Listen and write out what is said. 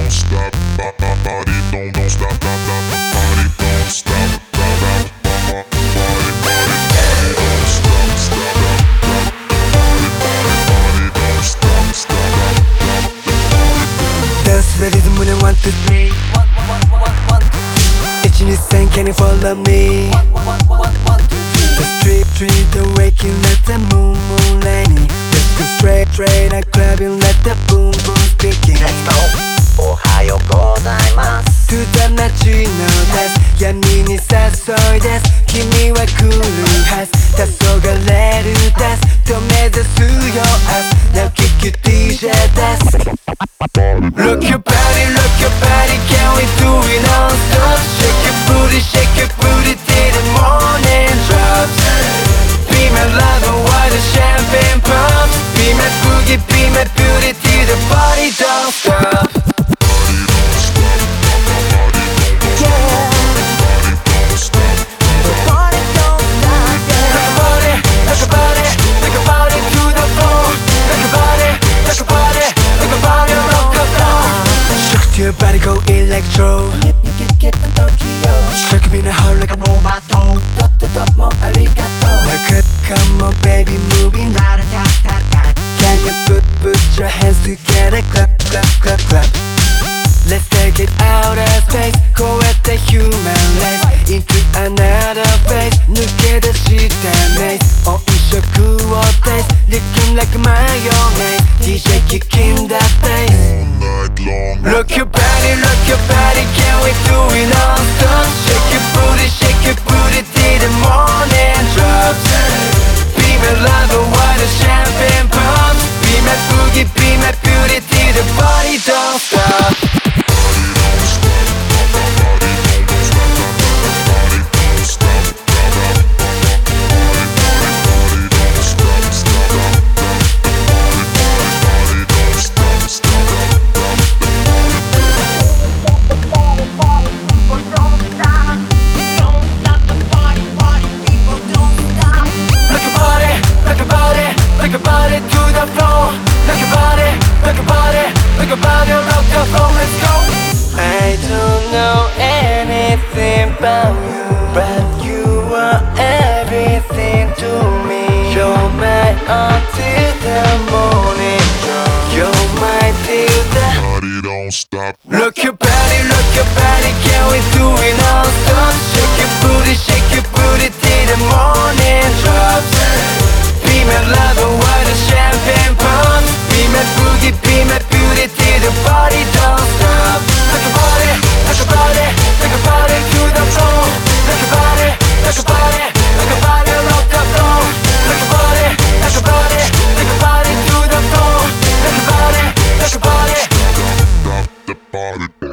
don't stop, body don't stop, body don't stop, body don't stop, Dance the rhythm when I want to play. It's in the same, can you follow me? The street, the waking, let the moonlighting. Let's go straight, I grab you, let the boom speaking. Let's go! おはようございます。 To the night you know that 闇に誘いです。君は来るはず。黄昏るです。と目指すよ明日。Now kick you DJ です。Look your body, look your body, can we do it non-stop? Shake your booty till the morning drops. Be my lover while the champagne pops. Be my boogie, be my beauty till the body don't stop. Your body go electro. Shook me in the heart like a robot. Top mo arigato. Now come on baby, moving. Can you put your hands together? Clap. Let's take it out of space. Go at the human race into another phase. 抜け出したmaze. 音色をtaste. Looking like mayonnaise. DJ kicking that bass. Look your body, can we do it non-stop? Shake your booty till the morning drops. Be my lover while the champagne pops. Be my boogie, be my beauty till the body don't stop. Like a body to the floor. Like a body, rock the floor. Let's go. I don't know anything about you, but you are everything to me. You're my until the morning. You're my till the body don't stop. Look your body, can we do it non-stop? Shake your booty till the morning drops. Be my lover while the champagne pops. Be my boogie, be my beauty till the body don't stop. Like a body to the floor. Like a body, rock the floor. Like a body to the floor. Like a body. Stop the body.